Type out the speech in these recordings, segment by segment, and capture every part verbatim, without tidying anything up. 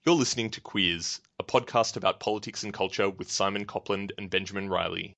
You're listening to Queers, a podcast about politics and culture with Simon Copland and Benjamin Riley.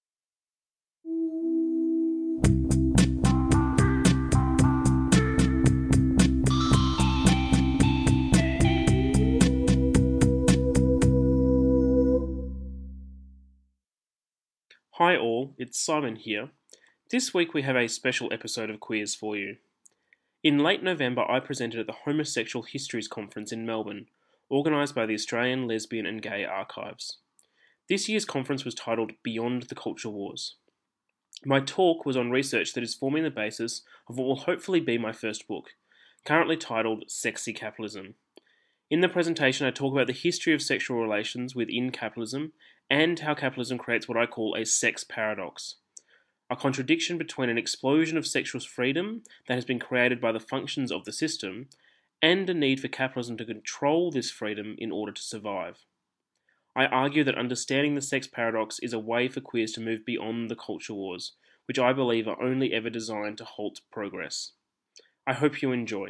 Hi all, it's Simon here. This week we have a special episode of Queers for you. In late November I presented at the Homosexual Histories Conference in Melbourne, organised by the Australian Lesbian and Gay Archives. This year's conference was titled Beyond the Culture Wars. My talk was on research that is forming the basis of what will hopefully be my first book, currently titled Sexy Capitalism. In the presentation I talk about the history of sexual relations within capitalism and how capitalism creates what I call a sex paradox, a contradiction between an explosion of sexual freedom that has been created by the functions of the system and a need for capitalism to control this freedom in order to survive. I argue that understanding the sex paradox is a way for queers to move beyond the culture wars, which I believe are only ever designed to halt progress. I hope you enjoy.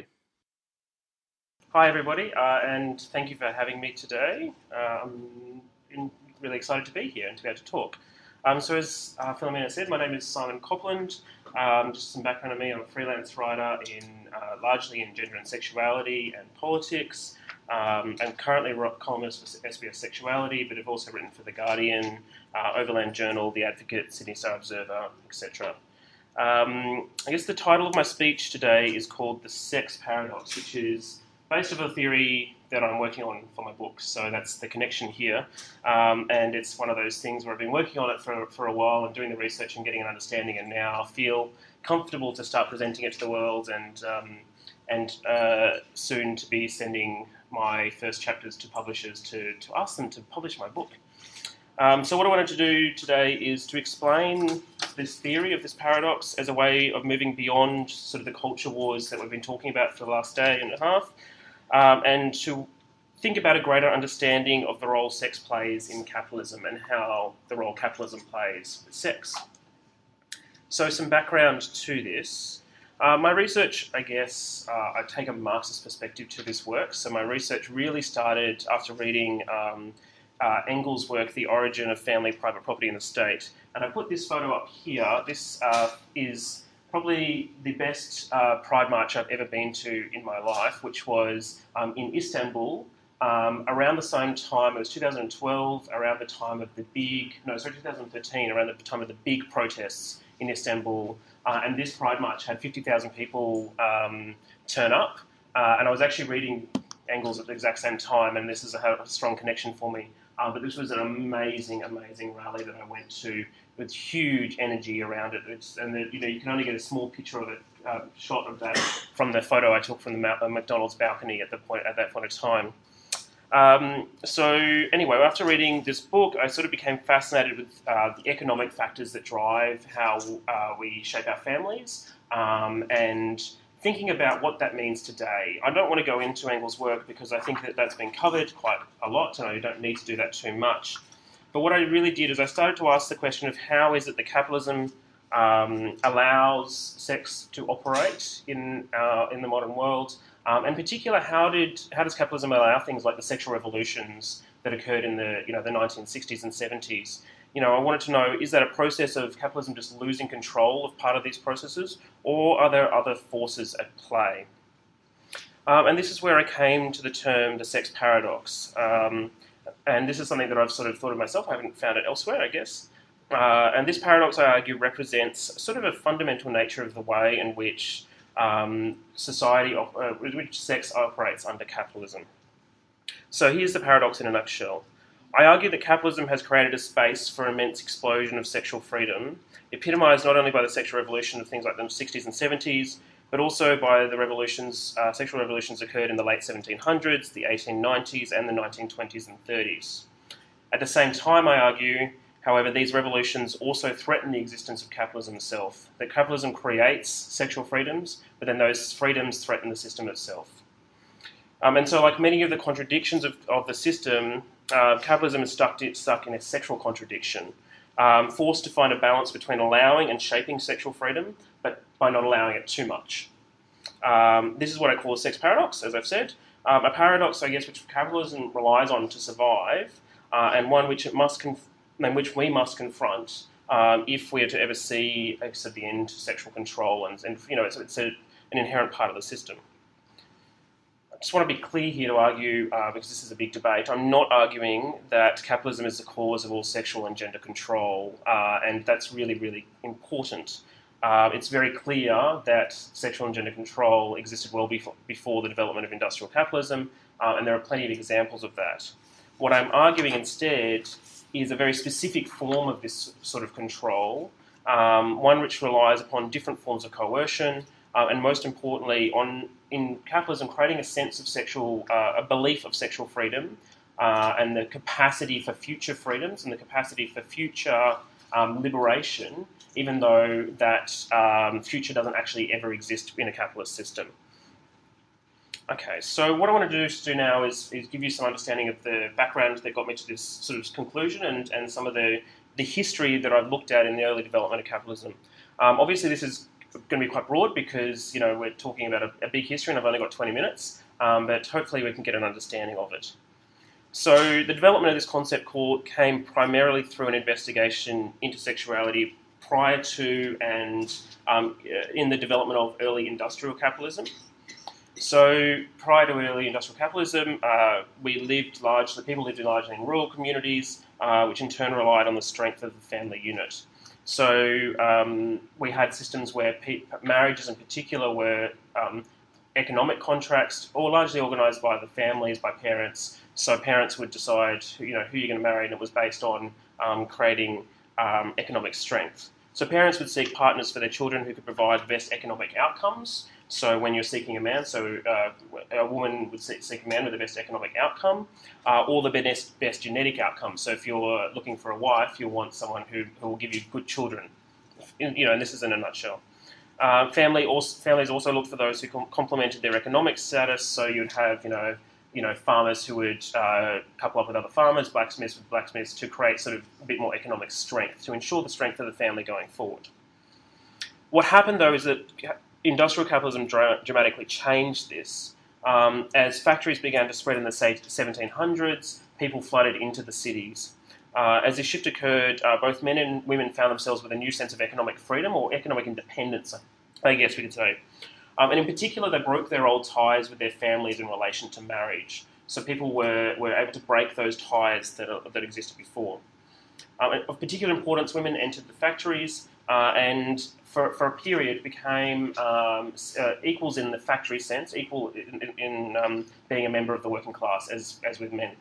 Hi everybody, uh, and thank you for having me today. Uh, I'm really excited to be here and to be able to talk. Um, so as uh, Philomena said, my name is Simon Copland. Um, just some background on me, I'm a freelance writer in uh, largely in gender and sexuality and politics. Um, I'm currently a columnist for S B S Sexuality, but I've also written for The Guardian, uh, Overland Journal, The Advocate, Sydney Star Observer, et cetera. Um, I guess the title of my speech today is called The Sex Paradox, which is based on a theory that I'm working on for my book. So that's the connection here. Um, and it's one of those things where I've been working on it for, for a while and doing the research and getting an understanding, and now feel comfortable to start presenting it to the world, and um, and uh, soon to be sending my first chapters to publishers to, to ask them to publish my book. Um, so what I wanted to do today is to explain this theory of this paradox as a way of moving beyond sort of the culture wars that we've been talking about for the last day and a half, um, and to think about a greater understanding of the role sex plays in capitalism and how the role capitalism plays with sex. So some background to this. Uh, my research, I guess, uh, I take a Marxist perspective to this work. So my research really started after reading um, uh, Engels' work, The Origin of Family, Private Property and the State. And I put this photo up here. This uh, is probably the best uh, Pride March I've ever been to in my life, which was um, in Istanbul um, around the same time. It was two thousand twelve, around the time of the big, no, sorry, two thousand thirteen, around the time of the big protests in Istanbul. Uh, and this Pride March had fifty thousand people um, turn up. Uh, and I was actually reading Engels at the exact same time, and this is a, a strong connection for me. Uh, but this was an amazing, amazing rally that I went to with huge energy around it. It's, and the, you know, you can only get a small picture of it, uh, shot of that from the photo I took from the uh, McDonald's balcony at the point at that point of time. Um, so anyway, after reading this book, I sort of became fascinated with uh, the economic factors that drive how uh, we shape our families, um, and thinking about what that means today. I don't want to go into Engels' work because I think that that's been covered quite a lot, and I don't need to do that too much. But what I really did is I started to ask the question of how is it that capitalism um, allows sex to operate in uh, in the modern world. Um, in particular, how did how does capitalism allow things like the sexual revolutions that occurred in the you know the nineteen sixties and seventies? You know, I wanted to know, is that a process of capitalism just losing control of part of these processes, or are there other forces at play? Um, and this is where I came to the term the sex paradox. Um, and this is something that I've sort of thought of myself. I haven't found it elsewhere, I guess. Uh, and this paradox, I argue, represents sort of a fundamental nature of the way in which Um, society, uh, which sex operates under capitalism. So here's the paradox in a nutshell. I argue that capitalism has created a space for immense explosion of sexual freedom, epitomised not only by the sexual revolution of things like the sixties and seventies, but also by the revolutions, uh, sexual revolutions occurred in the late seventeen hundreds, the eighteen nineties, and the nineteen twenties and thirties. At the same time, I argue, however, these revolutions also threaten the existence of capitalism itself. That capitalism creates sexual freedoms, but then those freedoms threaten the system itself. Um, and so, like many of the contradictions of, of the system, uh, capitalism is stuck, to, stuck in a sexual contradiction, um, forced to find a balance between allowing and shaping sexual freedom, but by not allowing it too much. Um, this is what I call a sex paradox, as I've said. Um, a paradox, I guess, which capitalism relies on to survive, uh, and one which it must conf- and which we must confront um, if we are to ever see, I guess, at the end, sexual control, and, and you know, it's, it's a, an inherent part of the system. I just want to be clear here to argue, uh, because this is a big debate, I'm not arguing that capitalism is the cause of all sexual and gender control, uh, and that's really, really important. Uh, it's very clear that sexual and gender control existed well before, before the development of industrial capitalism, uh, and there are plenty of examples of that. What I'm arguing instead is a very specific form of this sort of control, um, one which relies upon different forms of coercion, uh, and most importantly, on in capitalism, creating a sense of sexual, uh, a belief of sexual freedom, uh, and the capacity for future freedoms and the capacity for future um, liberation, even though that um, future doesn't actually ever exist in a capitalist system. Okay, so what I want to do, do now is, is give you some understanding of the background that got me to this sort of conclusion, and, and some of the, the history that I've looked at in the early development of capitalism. Um, obviously, this is going to be quite broad because, you know, we're talking about a, a big history and I've only got twenty minutes, um, but hopefully we can get an understanding of it. So the development of this concept called came primarily through an investigation into sexuality prior to and um, in the development of early industrial capitalism. So prior to early industrial capitalism, uh, we lived largely, people lived largely in rural communities, uh, which in turn relied on the strength of the family unit. So um, we had systems where pe- marriages in particular were um, economic contracts, all largely organised by the families, by parents. So parents would decide, you know, who you're going to marry, and it was based on um, creating um, economic strength. So parents would seek partners for their children who could provide the best economic outcomes. So when you're seeking a man, so uh, a woman would seek a man with the best economic outcome, uh, or the best, best genetic outcome. So if you're looking for a wife, you'll want someone who, who will give you good children. You know, and this is in a nutshell. Uh, family also, families also looked for those who com- complemented their economic status. So you'd have, you know, you know, farmers who would uh, couple up with other farmers, blacksmiths with blacksmiths, to create sort of a bit more economic strength, to ensure the strength of the family going forward. What happened, though, is that industrial capitalism dra- dramatically changed this. Um, as factories began to spread in the seventeen hundreds, people flooded into the cities. Uh, as this shift occurred, uh, both men and women found themselves with a new sense of economic freedom, or economic independence, I guess we could say. Um, and in particular, they broke their old ties with their families in relation to marriage. So people were, were able to break those ties that, are, that existed before. Um, of particular importance, women entered the factories uh, and for, for a period became um, uh, equals in the factory sense, equal in, in, in um, being a member of the working class as, as with men.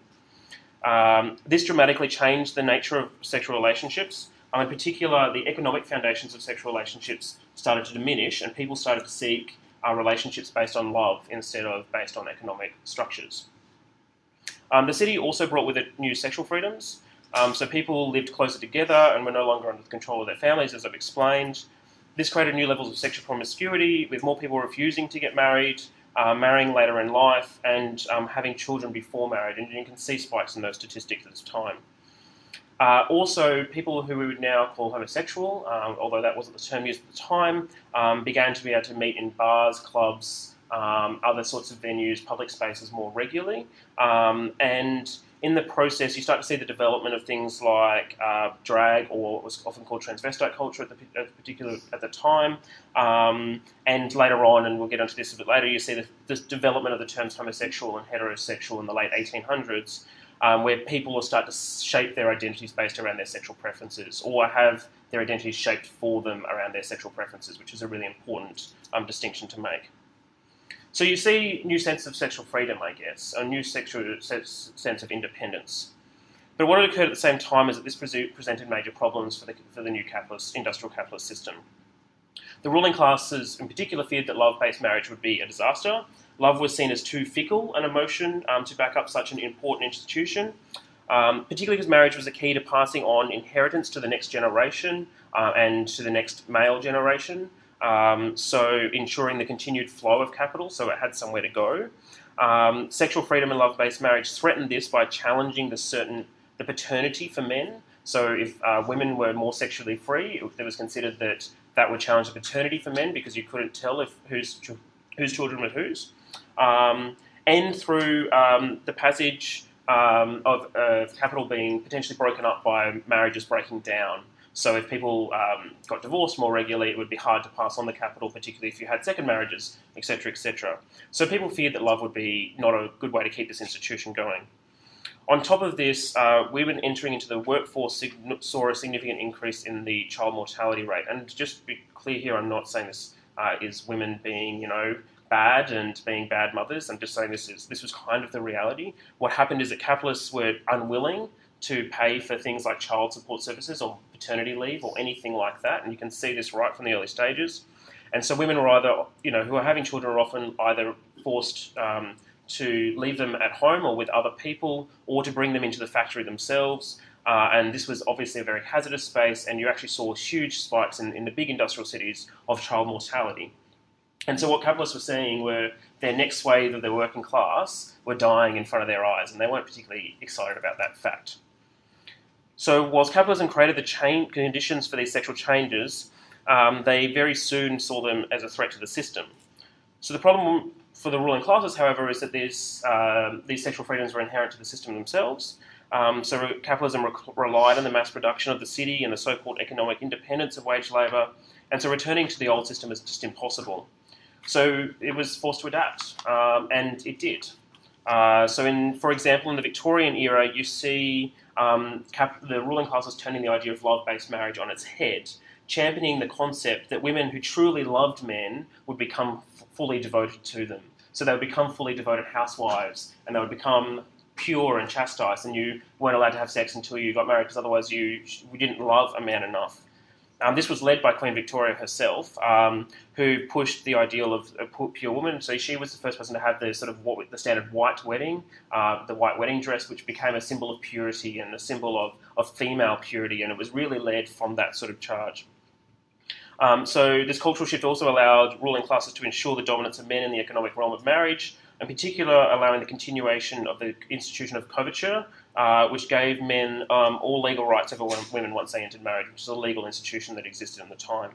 Um, this dramatically changed the nature of sexual relationships. Um, in particular, the economic foundations of sexual relationships started to diminish, and people started to seek uh, relationships based on love instead of based on economic structures. Um, the city also brought with it new sexual freedoms. Um, so people lived closer together and were no longer under the control of their families, as I've explained. This created new levels of sexual promiscuity, with more people refusing to get married, uh, marrying later in life, and um, having children before marriage. And you can see spikes in those statistics at this time. Uh, also, people who we would now call homosexual, um, although that wasn't the term used at the time, um, began to be able to meet in bars, clubs, um, other sorts of venues, public spaces more regularly. Um, and in the process, you start to see the development of things like uh, drag, or what was often called transvestite culture at the, at the particular at the time. Um, and later on, and we'll get into this a bit later, you see the, the development of the terms homosexual and heterosexual in the late eighteen hundreds. Um, where people will start to shape their identities based around their sexual preferences, or have their identities shaped for them around their sexual preferences, which is a really important um, distinction to make. So you see new sense of sexual freedom, I guess, a new sexual sense of independence. But what occurred at the same time is that this presented major problems for the, for the new capitalist, industrial capitalist system. The ruling classes in particular feared that love-based marriage would be a disaster. Love was seen as too fickle an emotion um, to back up such an important institution, um, particularly because marriage was a key to passing on inheritance to the next generation uh, and to the next male generation, um, so ensuring the continued flow of capital so it had somewhere to go. Um, sexual freedom and love-based marriage threatened this by challenging the certain the paternity for men. So if uh, women were more sexually free, it was considered that that would challenge the paternity for men because you couldn't tell if whose whose children were whose. Um, and through um, the passage um, of, of capital being potentially broken up by marriages breaking down. So if people um, got divorced more regularly, it would be hard to pass on the capital, particularly if you had second marriages, et cetera, et cetera. So people feared that love would be not a good way to keep this institution going. On top of this, uh, women entering into the workforce saw a significant increase in the child mortality rate. And just to be clear here, I'm not saying this uh, is women being, you know, bad and being bad mothers. I'm just saying this is this was kind of the reality. What happened is that capitalists were unwilling to pay for things like child support services or paternity leave or anything like that. And you can see this right from the early stages. And so women were either, you know, who are having children are often either forced um, to leave them at home or with other people, or to bring them into the factory themselves. Uh, and this was obviously a very hazardous space, and you actually saw huge spikes in, in the big industrial cities of child mortality. And so what capitalists were seeing were their next wave of the working class were dying in front of their eyes, and they weren't particularly excited about that fact. So whilst capitalism created the chain conditions for these sexual changes, um, they very soon saw them as a threat to the system. So the problem for the ruling classes, however, is that these, uh, these sexual freedoms were inherent to the system themselves. Um, so capitalism re- relied on the mass production of the city and the so-called economic independence of wage labour, and so returning to the old system is just impossible. So it was forced to adapt, um, and it did. Uh, so, in, for example, in the Victorian era, you see um, cap- the ruling classes turning the idea of love-based marriage on its head, championing the concept that women who truly loved men would become f- fully devoted to them. So they would become fully devoted housewives, and they would become pure and chastised, and you weren't allowed to have sex until you got married, because otherwise you, you didn't love a man enough. Um, this was led by Queen Victoria herself, um, who pushed the ideal of a pure woman. So she was the first person to have the sort of what the standard white wedding, uh, the white wedding dress, which became a symbol of purity and a symbol of, of female purity, and it was really led from that sort of charge. Um, so this cultural shift also allowed ruling classes to ensure the dominance of men in the economic realm of marriage, in particular allowing the continuation of the institution of coverture, uh, which gave men um, all legal rights over women once they entered marriage, which is a legal institution that existed in the time.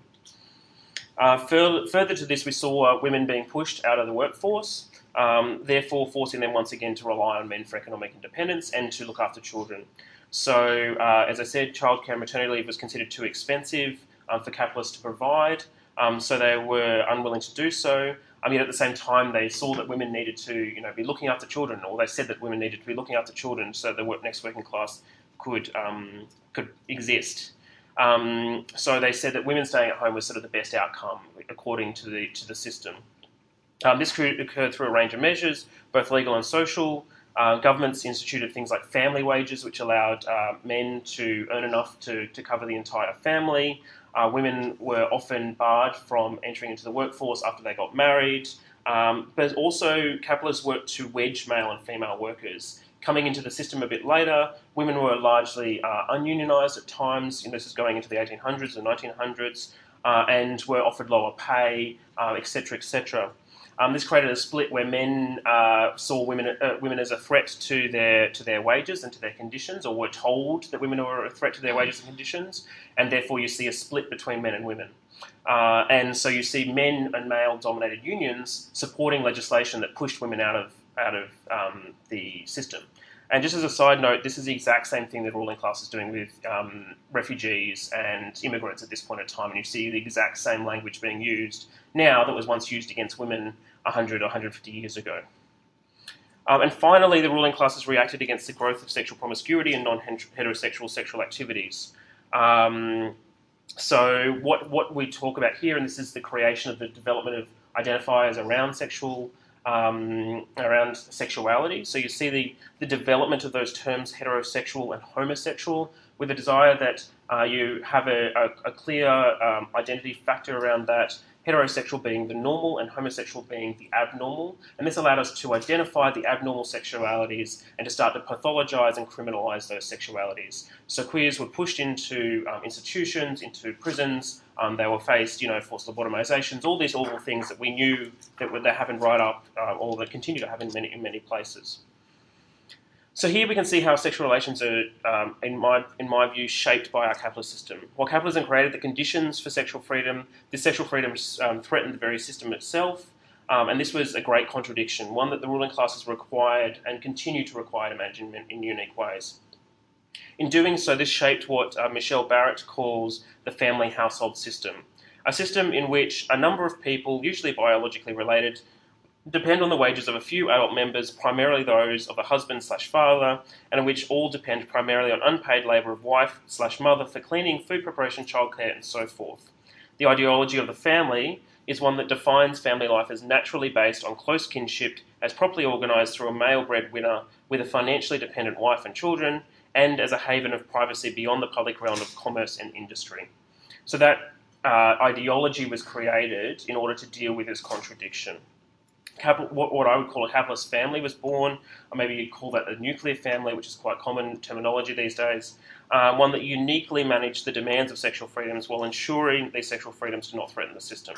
Uh, further, further to this, we saw uh, women being pushed out of the workforce, um, therefore forcing them once again to rely on men for economic independence and to look after children. So, uh, as I said, childcare and maternity leave was considered too expensive um, for capitalists to provide, um, so they were unwilling to do so. I mean, at the same time, they saw that women needed to, you know, be looking after children, or they said that women needed to be looking after children so the work, next working class could um, could exist. Um, so they said that women staying at home was sort of the best outcome according to the to the system. Um, this occurred through a range of measures, both legal and social. Uh, governments instituted things like family wages, which allowed uh, men to earn enough to, to cover the entire family. Uh, women were often barred from entering into the workforce after they got married. Um, but also, capitalists worked to wedge male and female workers. Coming into the system a bit later, women were largely uh, ununionised at times. You know, this is going into the eighteen hundreds and nineteen hundreds, uh, and were offered lower pay, uh, et cetera, et cetera. Um, this created a split where men uh, saw women uh, women as a threat to their to their wages and to their conditions, or were told that women were a threat to their wages and conditions, and therefore you see a split between men and women. Uh, and so you see men and male-dominated unions supporting legislation that pushed women out of out of um, the system. And just as a side note, this is the exact same thing the ruling class is doing with um, refugees and immigrants at this point in time. And you see the exact same language being used now that was once used against women one hundred or one hundred fifty years ago. Um, and finally, the ruling classes reacted against the growth of sexual promiscuity and non-heterosexual sexual activities. Um, so what, what we talk about here, and this is the creation of the development of identifiers around sexual Um, around sexuality. So you see the, the development of those terms heterosexual and homosexual, with a desire that uh, you have a, a, a clear um, identity factor around that, heterosexual being the normal and homosexual being the abnormal. And this allowed us to identify the abnormal sexualities and to start to pathologise and criminalise those sexualities. So queers were pushed into um, institutions, into prisons. Um, they were faced, you know, forced lobotomisations, all these awful things that we knew that would that happened right up, uh, or that continue to happen in many in many places. So here we can see how sexual relations are, um, in my in my view, shaped by our capitalist system. While capitalism created the conditions for sexual freedom, this sexual freedom um, threatened the very system itself. Um, and this was a great contradiction, one that the ruling classes required and continue to require to manage in, in unique ways. In doing so, this shaped what uh, Michelle Barrett calls the family household system, a system in which a number of people, usually biologically related, depend on the wages of a few adult members, primarily those of a husband slash father, and in which all depend primarily on unpaid labour of wife slash mother for cleaning, food preparation, childcare, and so forth. The ideology of the family is one that defines family life as naturally based on close kinship, as properly organised through a male breadwinner with a financially dependent wife and children, and as a haven of privacy beyond the public realm of commerce and industry. So that uh, ideology was created in order to deal with this contradiction. Capital, what, what I would call a capitalist family was born, or maybe you'd call that a nuclear family, which is quite common terminology these days, uh, one that uniquely managed the demands of sexual freedoms while ensuring these sexual freedoms do not threaten the system.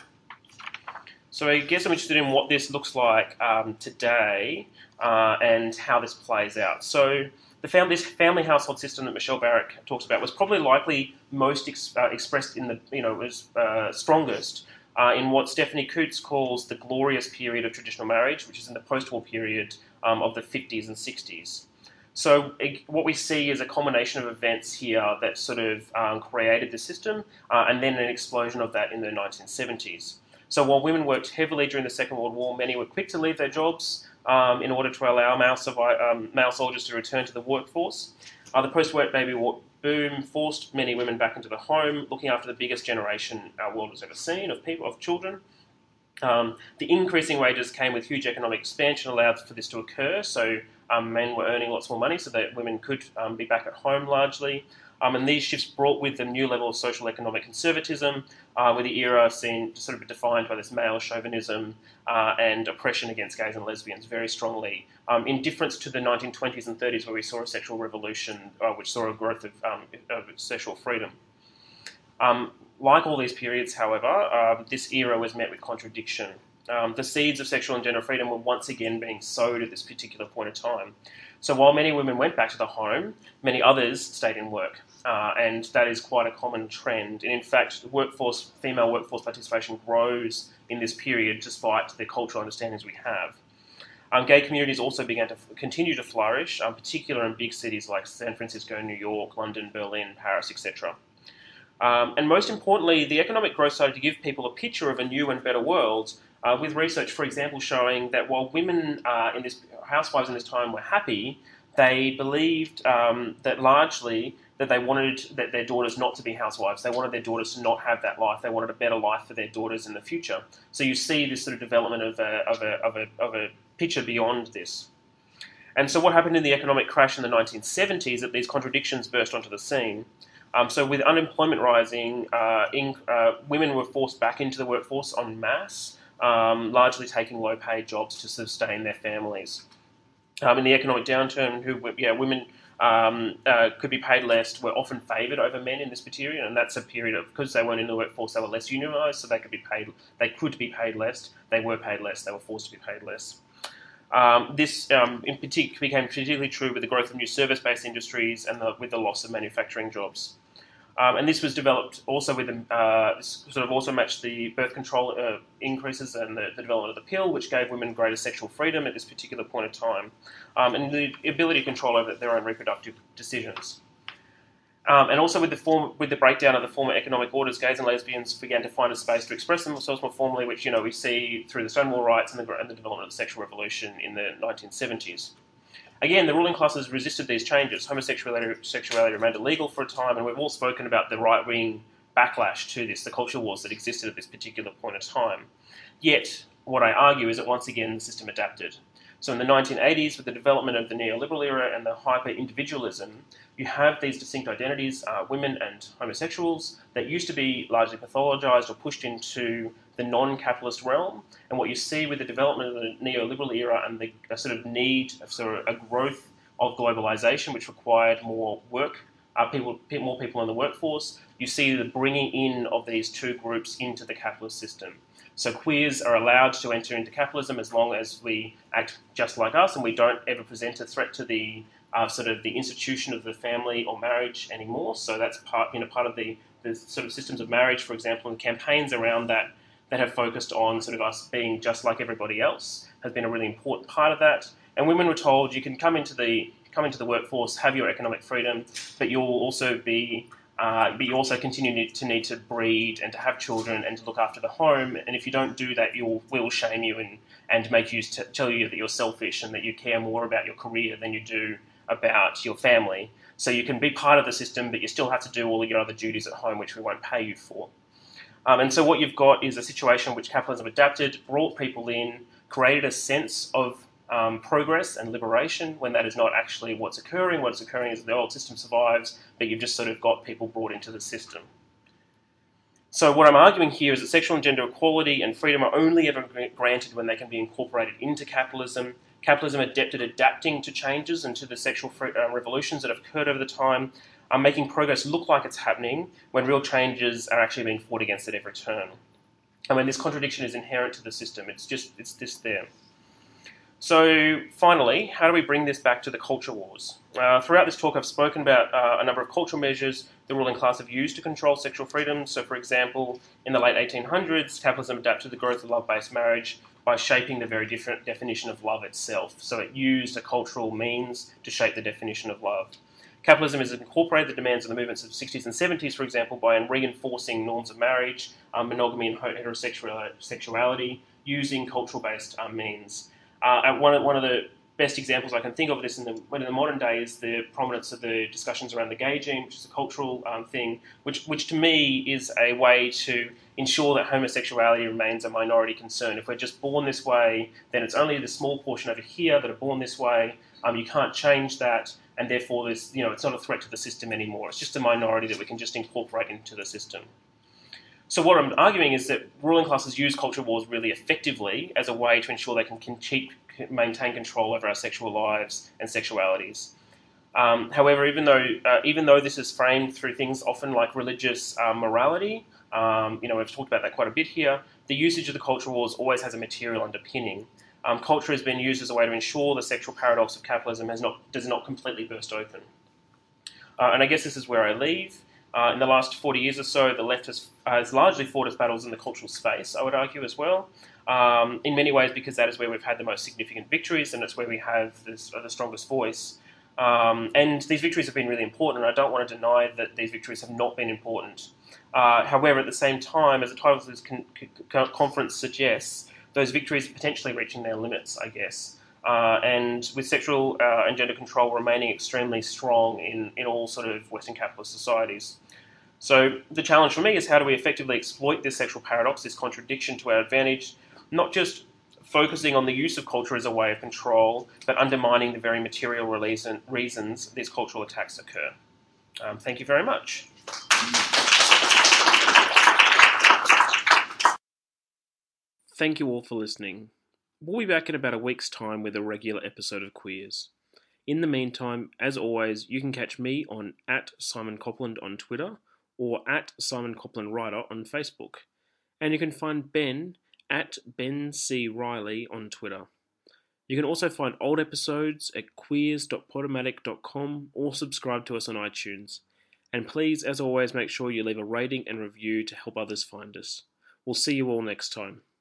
So I guess I'm interested in what this looks like um, today uh, and how this plays out. So the family, this family household system that Michelle Barrett talks about was probably likely most ex, uh, expressed in the, you know, was uh, strongest uh, in what Stephanie Coots calls the glorious period of traditional marriage, which is in the post-war period um, of the fifties and sixties. So it, what we see is a combination of events here that sort of um, created the system uh, and then an explosion of that in the nineteen seventies. So while women worked heavily during the Second World War, many were quick to leave their jobs um, in order to allow male, survive, um, male soldiers to return to the workforce. Uh, the post-war baby boom forced many women back into the home, looking after the biggest generation our world has ever seen of people, of children. Um, the increasing wages came with huge economic expansion, allowed for this to occur. So um, men were earning lots more money, so that women could um, be back at home largely. Um, and these shifts brought with them new level of social economic conservatism, uh, with the era seen sort of defined by this male chauvinism uh, and oppression against gays and lesbians very strongly, um, in difference to the nineteen twenties and thirties where we saw a sexual revolution, uh, which saw a growth of, um, of sexual freedom. Um, like all these periods, however, uh, this era was met with contradiction. Um, the seeds of sexual and gender freedom were once again being sowed at this particular point in time. So while many women went back to the home, many others stayed in work. Uh, and that is quite a common trend. And in fact, the workforce, female workforce participation grows in this period despite the cultural understandings we have. Um, gay communities also began to f- continue to flourish, um, particularly in big cities like San Francisco, New York, London, Berlin, Paris, et cetera. Um, and most importantly, the economic growth started to give people a picture of a new and better world, uh, with research, for example, showing that while women uh, in this housewives in this time were happy, they believed um, that largely that they wanted that their daughters not to be housewives. They wanted their daughters to not have that life. They wanted a better life for their daughters in the future. So you see this sort of development of a, of a, of a, of a picture beyond this. And so what happened in the economic crash in the nineteen seventies, that these contradictions burst onto the scene. Um, so with unemployment rising, uh, in, uh, women were forced back into the workforce en masse, um, largely taking low-paid jobs to sustain their families. Um, in the economic downturn, who yeah, women um, uh, could be paid less, were often favoured over men in this period, and that's a period of, because they weren't in the workforce, they were less unionised, so they could be paid. They could be paid less. They were paid less. They were forced to be paid less. Um, this, um, in particular, became particularly true with the growth of new service-based industries and the, with the loss of manufacturing jobs. Um, and this was developed also with the, uh, this sort of also matched the birth control uh, increases and the, the development of the pill, which gave women greater sexual freedom at this particular point in time, um, and the ability to control over their own reproductive decisions. Um, and also with the form, with the breakdown of the former economic orders, gays and lesbians began to find a space to express themselves more formally, which you know we see through the Stonewall riots and the, and the development of the sexual revolution in the nineteen seventies. Again, the ruling classes resisted these changes. Homosexuality sexuality remained illegal for a time, and we've all spoken about the right-wing backlash to this, the culture wars that existed at this particular point in time. Yet, what I argue is that once again the system adapted. So in the nineteen eighties, with the development of the neoliberal era and the hyper-individualism, you have these distinct identities, uh, women and homosexuals, that used to be largely pathologised or pushed into the non-capitalist realm. And what you see with the development of the neoliberal era and the a sort of need of sort of a growth of globalisation, which required more work, uh, people, more people in the workforce, you see the bringing in of these two groups into the capitalist system. So queers are allowed to enter into capitalism as long as we act just like us and we don't ever present a threat to the uh, sort of the institution of the family or marriage anymore. So that's part, you know, part of the, the sort of systems of marriage, for example, and campaigns around that that have focused on sort of us being just like everybody else has been a really important part of that. And women were told you can come into the come into the workforce, have your economic freedom, but you'll also be uh, but you also continue to need to breed and to have children and to look after the home. And if you don't do that, you'll we'll shame you and and make you t- tell you that you're selfish and that you care more about your career than you do about your family. So you can be part of the system, but you still have to do all of your other duties at home, which we won't pay you for. Um, and so what you've got is a situation in which capitalism adapted, brought people in, created a sense of um, progress and liberation when that is not actually what's occurring. What's occurring is the old system survives, but you've just sort of got people brought into the system. So what I'm arguing here is that sexual and gender equality and freedom are only ever granted when they can be incorporated into capitalism. Capitalism adapted adapting to changes and to the sexual uh, revolutions that have occurred over the time, are making progress look like it's happening when real changes are actually being fought against at every turn. I mean, this contradiction is inherent to the system. It's just, it's just there. So finally, how do we bring this back to the culture wars? Uh, throughout this talk, I've spoken about uh, a number of cultural measures the ruling class have used to control sexual freedom. So, for example, in the late eighteen hundreds, capitalism adapted the growth of love-based marriage by shaping the very different definition of love itself. So it used a cultural means to shape the definition of love. Capitalism has incorporated the demands of the movements of the sixties and seventies, for example, by reinforcing norms of marriage, um, monogamy and heterosexuality, using cultural-based um, means. Uh, and one of, one of the best examples I can think of this in the, in the modern day is the prominence of the discussions around the gay gene, which is a cultural um, thing, which, which to me is a way to ensure that homosexuality remains a minority concern. If we're just born this way, then it's only the small portion over here that are born this way. Um, you can't change that, and therefore this, you know, it's not a threat to the system anymore. It's just a minority that we can just incorporate into the system. So what I'm arguing is that ruling classes use culture wars really effectively as a way to ensure they can keep, maintain control over our sexual lives and sexualities. Um, however, even though uh, even though this is framed through things often like religious uh, morality, um, you know, we've talked about that quite a bit here, the usage of the culture wars always has a material underpinning. Um, culture has been used as a way to ensure the sexual paradox of capitalism has not does not completely burst open. Uh, and I guess this is where I leave. Uh, in the last forty years or so, the left has, has largely fought its battles in the cultural space, I would argue as well, um, in many ways because that is where we've had the most significant victories and it's where we have this, uh, the strongest voice. Um, and these victories have been really important, and I don't want to deny that these victories have not been important. Uh, however, at the same time, as the title of this con- con- conference suggests, those victories are potentially reaching their limits, I guess. Uh, and with sexual uh, and gender control remaining extremely strong in, in all sort of Western capitalist societies. So the challenge for me is how do we effectively exploit this sexual paradox, this contradiction to our advantage, not just focusing on the use of culture as a way of control, but undermining the very material reason, reasons these cultural attacks occur. Um, thank you very much. Thank you all for listening. We'll be back in about a week's time with a regular episode of Queers. In the meantime, as always, you can catch me on at Simon Copland on Twitter or at Simon Copland Writer on Facebook. And you can find Ben at Ben C. Riley on Twitter. You can also find old episodes at queers dot podomatic dot com or subscribe to us on iTunes. And please, as always, make sure you leave a rating and review to help others find us. We'll see you all next time.